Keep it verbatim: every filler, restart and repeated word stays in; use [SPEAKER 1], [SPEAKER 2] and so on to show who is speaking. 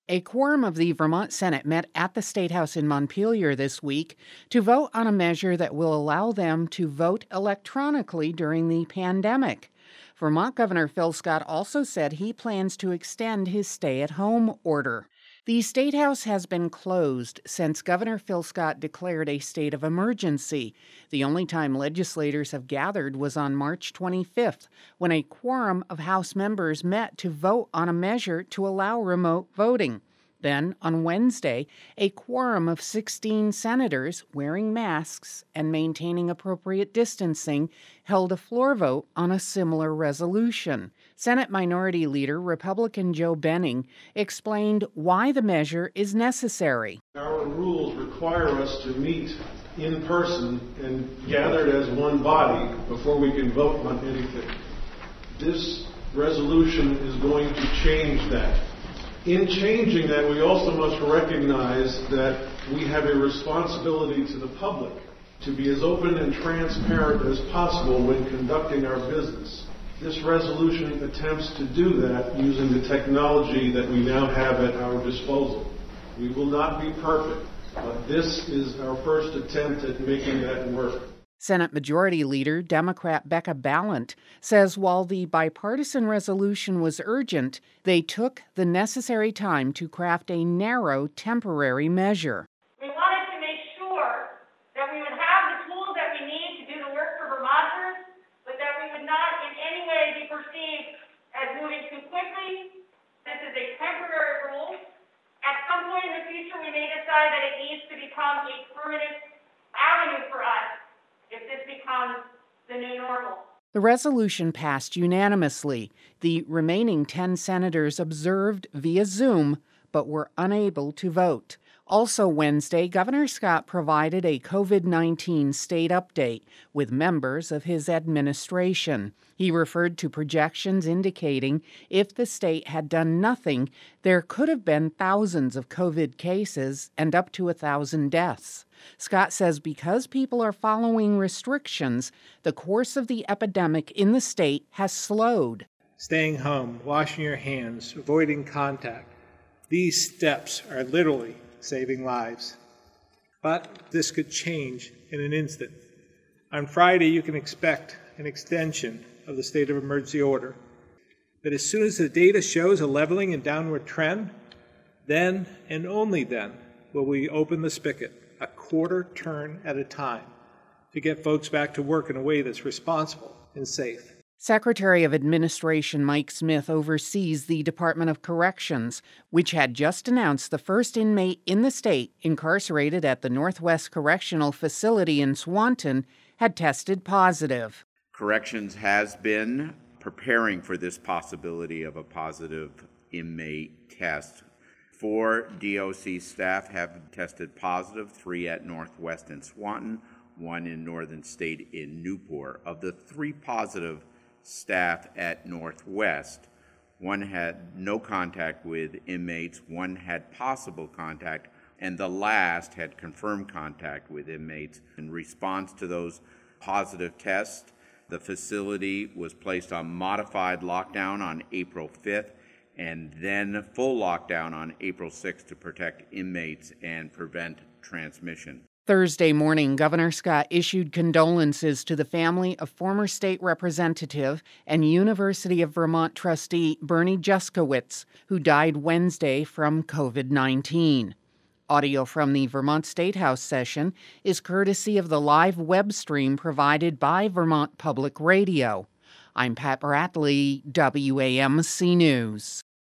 [SPEAKER 1] A quorum of the Vermont Senate met at the State House in Montpelier this week to vote on a measure that will allow them to vote electronically during the pandemic. Vermont Governor Phil Scott also said he plans to extend his stay-at-home order. The State House has been closed since Governor Phil Scott declared a state of emergency. The only time legislators have gathered was on March twenty-fifth, when a quorum of House members met to vote on a measure to allow remote voting. Then, on Wednesday, a quorum of sixteen senators, wearing masks and maintaining appropriate distancing, held a floor vote on a similar resolution. Senate Minority Leader Republican Joe Benning explained why the measure is necessary.
[SPEAKER 2] Our rules require us to meet in person and gathered as one body before we can vote on anything. This resolution is going to change that. In changing that, we also must recognize that we have a responsibility to the public to be as open and transparent as possible when conducting our business. This resolution attempts to do that using the technology that we now have at our disposal. We will not be perfect, but this is our first attempt at making that work.
[SPEAKER 1] Senate Majority Leader Democrat Becca Balint says while the bipartisan resolution was urgent, they took the necessary time to craft a narrow, temporary measure.
[SPEAKER 3] We wanted to make sure that we would have the tools that we need to do the work for Vermonters, but that we would not in any way be perceived as moving too quickly. This is a temporary rule. At some point in the future, we may decide that it needs to become a permanent avenue for us if this becomes the new normal.
[SPEAKER 1] The resolution passed unanimously. The remaining ten senators observed via Zoom, but were unable to vote. Also Wednesday, Governor Scott provided a COVID nineteen state update with members of his administration. He referred to projections indicating if the state had done nothing, there could have been thousands of COVID cases and up to a thousand deaths. Scott says because people are following restrictions, the course of the epidemic in the state has slowed.
[SPEAKER 4] Staying home, washing your hands, avoiding contact. These steps are literally saving lives. But this could change in an instant. On Friday, you can expect an extension of the state of emergency order. But as soon as the data shows a leveling and downward trend, then and only then will we open the spigot, a quarter turn at a time, to get folks back to work in a way that's responsible and safe.
[SPEAKER 1] Secretary of Administration Mike Smith oversees the Department of Corrections, which had just announced the first inmate in the state incarcerated at the Northwest Correctional Facility in Swanton had tested positive.
[SPEAKER 5] Corrections has been preparing for this possibility of a positive inmate test. Four D O C staff have tested positive, three at Northwest in Swanton, one in Northern State in Newport. Of the three positive staff at Northwest, one had no contact with inmates, one had possible contact, and the last had confirmed contact with inmates. In response to those positive tests, the facility was placed on modified lockdown on April fifth and then full lockdown on April sixth to protect inmates and prevent transmission.
[SPEAKER 1] Thursday morning, Governor Scott issued condolences to the family of former state representative and University of Vermont trustee Bernie Juskowitz, who died Wednesday from COVID nineteen. Audio from the Vermont State House session is courtesy of the live web stream provided by Vermont Public Radio. I'm Pat Bradley, W A M C News.